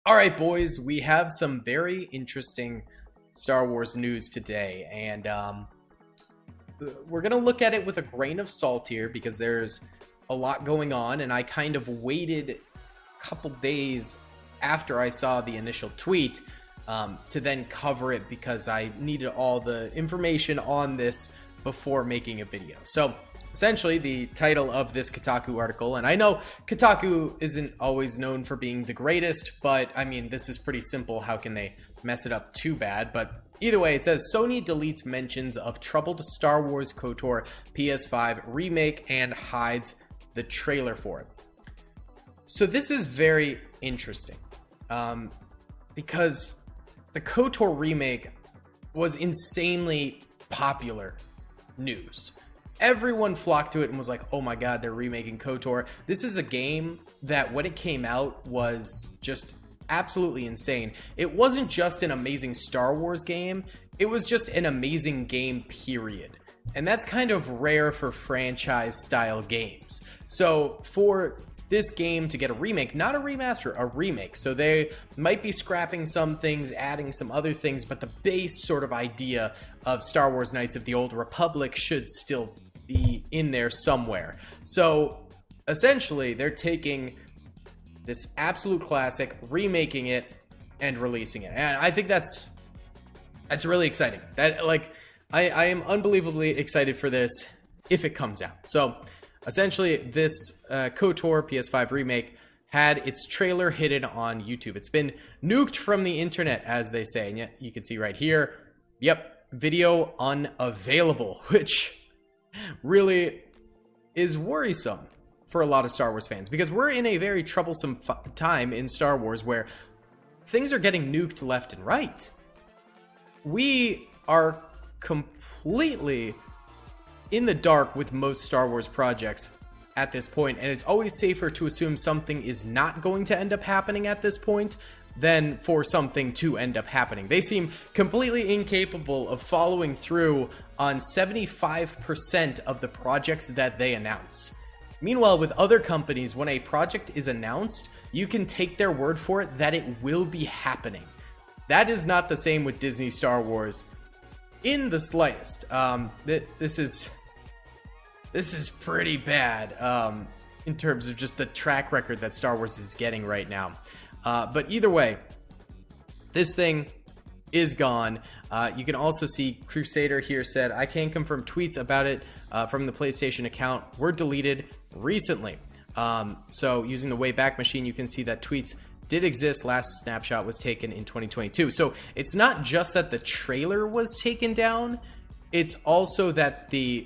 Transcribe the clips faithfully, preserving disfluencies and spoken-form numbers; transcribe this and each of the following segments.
All right, boys, we have some very interesting Star Wars news today, and um, we're going to look at it with a grain of salt here because there's a lot going on, and I kind of waited a couple days after I saw the initial tweet um, to then cover it because I needed all the information on this before making a video. So essentially, the title of this Kotaku article, and I know Kotaku isn't always known for being the greatest, but I mean, this is pretty simple. How can they mess it up too bad? But either way, it says Sony deletes mentions of troubled Star Wars KOTOR P S five remake and hides the trailer for it. So this is very interesting um, because the KOTOR remake was insanely popular news. Everyone flocked to it and was like, oh my god, they're remaking KOTOR. This is a game that when it came out was just absolutely insane. It wasn't just an amazing Star Wars game, it was just an amazing game, period. And that's kind of rare for franchise style games. So for this game to get a remake, not a remaster, a remake. So they might be scrapping some things, adding some other things, but the base sort of idea of Star Wars Knights of the Old Republic should still be in there somewhere. So essentially, they're taking this absolute classic, remaking it, and releasing it. And I think that's that's really exciting. That like I, I am unbelievably excited for this if it comes out. So essentially, this uh, KOTOR P S five remake had its trailer hidden on YouTube. It's been nuked from the internet, as they say. And yet you can see right here, yep, video unavailable, which really is worrisome for a lot of Star Wars fans because we're in a very troublesome f- time in Star Wars where things are getting nuked left and right. We are completely in the dark with most Star Wars projects at this point, and it's always safer to assume something is not going to end up happening at this point than for something to end up happening. They seem completely incapable of following through on seventy-five percent of the projects that they announce. Meanwhile, with other companies, when a project is announced, you can take their word for it that it will be happening. That is not the same with Disney Star Wars in the slightest. Um, th- this is this is pretty bad um, in terms of just the track record that Star Wars is getting right now. Uh, but either way, this thing is gone. Uh, you can also see Crusader here said, I can confirm tweets about it uh, from the PlayStation account were deleted recently. Um, so using the Wayback Machine, you can see that tweets did exist. Last snapshot was taken in twenty twenty-two. So it's not just that the trailer was taken down, it's also that the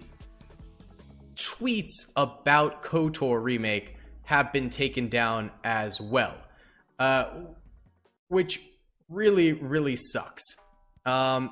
tweets about KOTOR remake have been taken down as well. Uh, which really, really sucks. Um,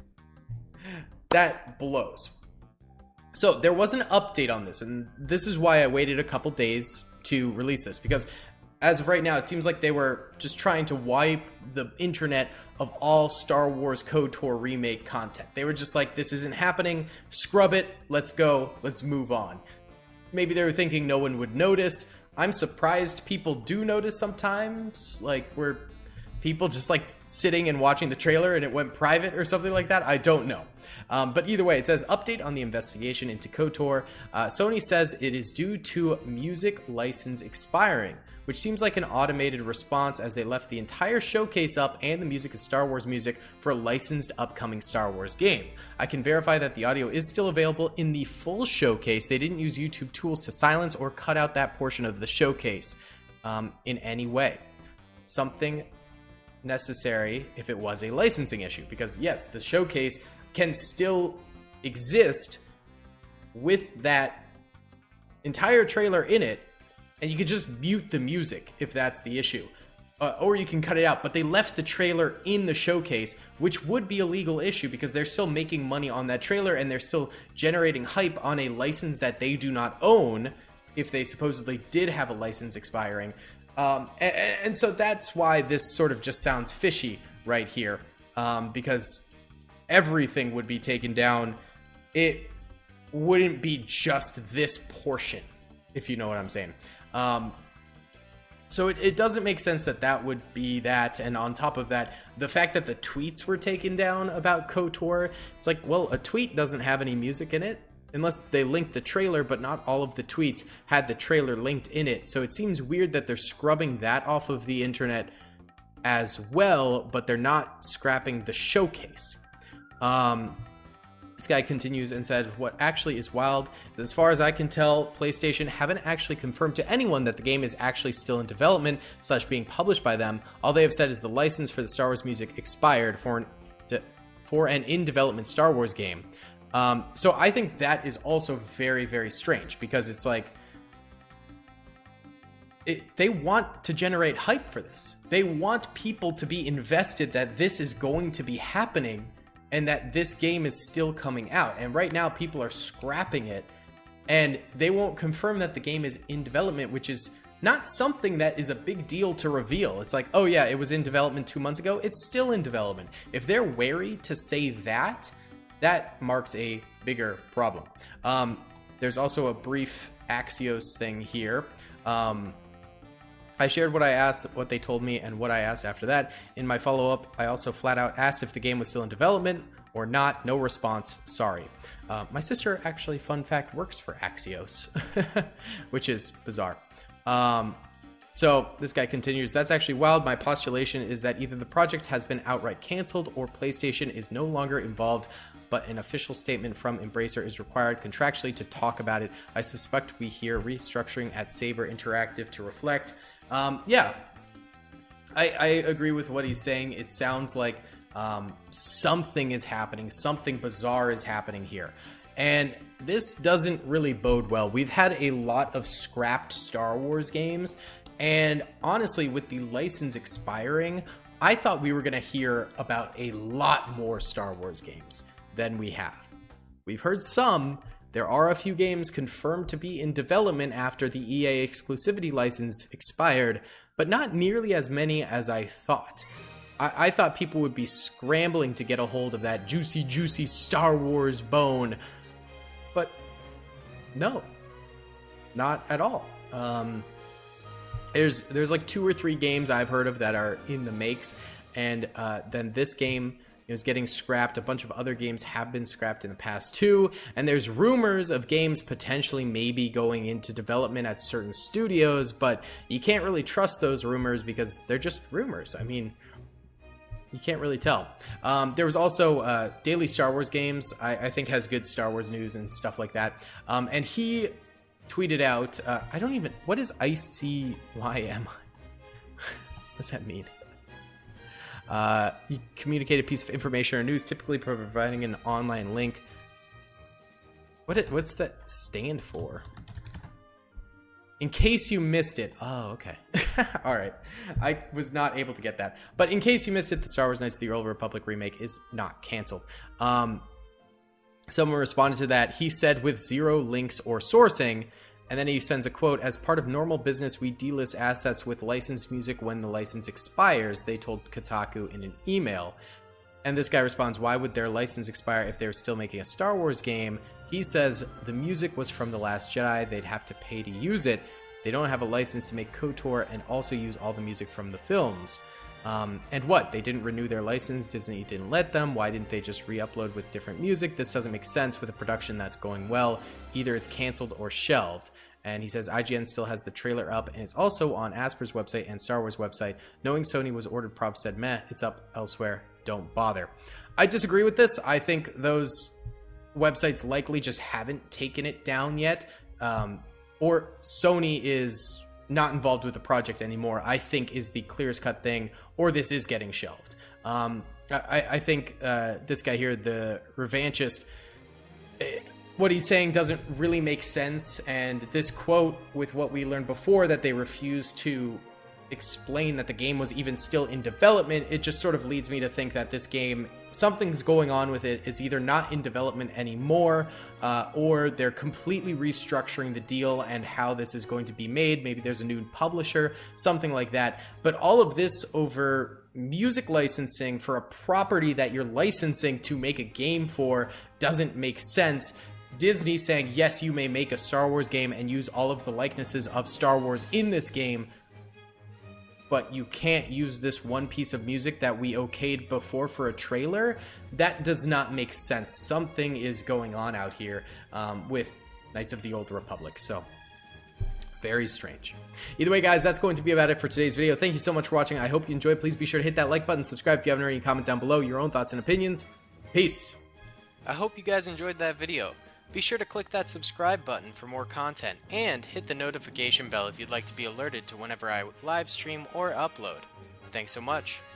that blows. So there was an update on this, and this is why I waited a couple days to release this, because as of right now, it seems like they were just trying to wipe the internet of all Star Wars KOTOR remake content. They were just like, this isn't happening, scrub it, let's go, let's move on. Maybe they were thinking no one would notice. I'm surprised people do notice sometimes, like where people just like sitting and watching the trailer and it went private or something like that. I don't know. Um, but either way, it says update on the investigation into KOTOR. Uh, Sony says it is due to music license expiring, which seems like an automated response as they left the entire showcase up and the music is Star Wars music for a licensed upcoming Star Wars game. I can verify that the audio is still available in the full showcase. They didn't use YouTube tools to silence or cut out that portion of the showcase um, in any way. Something necessary if it was a licensing issue, because yes, the showcase can still exist with that entire trailer in it, and you could just mute the music if that's the issue. Uh, or you can cut it out, but they left the trailer in the showcase, which would be a legal issue because they're still making money on that trailer and they're still generating hype on a license that they do not own if they supposedly did have a license expiring. Um, and, and so that's why this sort of just sounds fishy right here, um, because everything would be taken down. It wouldn't be just this portion, if you know what I'm saying. Um, So it, it doesn't make sense that that would be that, and on top of that, the fact that the tweets were taken down about KOTOR, it's like, well, a tweet doesn't have any music in it, unless they linked the trailer, but not all of the tweets had the trailer linked in it. So it seems weird that they're scrubbing that off of the internet as well, but they're not scrapping the showcase. Um, This guy continues and said, what actually is wild, as far as I can tell, PlayStation haven't actually confirmed to anyone that the game is actually still in development slash being published by them. All they have said is the license for the Star Wars music expired for an, for an in-development Star Wars game. Um, so I think that is also very, very strange, because it's like, it, they want to generate hype for this. They want people to be invested that this is going to be happening, and that this game is still coming out. And right now people are scrapping it, and they won't confirm that the game is in development, which is not something that is a big deal to reveal. It's like, oh yeah, it was in development two months ago. It's still in development. If they're wary to say that, that marks a bigger problem. Um, there's also a brief Axios thing here. Um, I shared what I asked, what they told me, and what I asked after that. In my follow-up, I also flat out asked if the game was still in development or not. No response. Sorry. Uh, my sister actually, fun fact, works for Axios, which is bizarre. Um, so this guy continues, that's actually wild. My postulation is that either the project has been outright canceled or PlayStation is no longer involved, but an official statement from Embracer is required contractually to talk about it. I suspect we hear restructuring at Saber Interactive to reflect. Um, yeah, I, I agree with what he's saying. It sounds like um, something is happening, something bizarre is happening here. And this doesn't really bode well. We've had a lot of scrapped Star Wars games, and honestly, with the license expiring, I thought we were going to hear about a lot more Star Wars games than we have. We've heard some. There are a few games confirmed to be in development after the E A exclusivity license expired, but not nearly as many as I thought. I, I thought people would be scrambling to get a hold of that juicy, juicy Star Wars bone, but no, not at all. Um, there's, there's like two or three games I've heard of that are in the makes, and uh, then this game is getting scrapped. A bunch of other games have been scrapped in the past too, and there's rumors of games potentially maybe going into development at certain studios, but you can't really trust those rumors because they're just rumors. I mean, you can't really tell. Um, there was also uh, Daily Star Wars Games, I, I think has good Star Wars news and stuff like that, um, and he tweeted out, uh, I don't even, what is I C Y M? What does that mean? Uh, you communicate a piece of information or news, typically providing an online link. What it, what's that stand for? In case you missed it. Oh, okay. All right. I was not able to get that. But in case you missed it, the Star Wars Knights of the Old Republic remake is not canceled. Um, someone responded to that. He said, with zero links or sourcing. And then he sends a quote, as part of normal business, we delist assets with licensed music when the license expires, they told Kotaku in an email. And this guy responds, why would their license expire if they're still making a Star Wars game? He says, the music was from The Last Jedi, they'd have to pay to use it. They don't have a license to make KOTOR and also use all the music from the films. Um, and what? They didn't renew their license? Disney didn't let them? Why didn't they just re-upload with different music? This doesn't make sense with a production that's going well. Either it's canceled or shelved. And he says I G N still has the trailer up, and it's also on Asper's website and Star Wars website. Knowing Sony was ordered, Prob said, meh, it's up elsewhere. Don't bother. I disagree with this. I think those websites likely just haven't taken it down yet. Um, or Sony is not involved with the project anymore, I think is the clearest cut thing, or this is getting shelved. Um, I, I think uh, this guy here, the revanchist, what he's saying doesn't really make sense, and this quote with what we learned before, that they refused to explain that the game was even still in development, it just sort of leads me to think that this game, something's going on with it. It's either not in development anymore, uh, or they're completely restructuring the deal and how this is going to be made. Maybe there's a new publisher, something like that. But all of this over music licensing for a property that you're licensing to make a game for doesn't make sense. Disney saying, yes, you may make a Star Wars game and use all of the likenesses of Star Wars in this game, but you can't use this one piece of music that we okayed before for a trailer. That does not make sense. Something is going on out here um, with Knights of the Old Republic. So, very strange. Either way, guys, that's going to be about it for today's video. Thank you so much for watching. I hope you enjoyed. Please be sure to hit that like button, subscribe if you haven't already, comment down below your own thoughts and opinions. Peace. I hope you guys enjoyed that video. Be sure to click that subscribe button for more content, and hit the notification bell if you'd like to be alerted to whenever I live stream or upload. Thanks so much.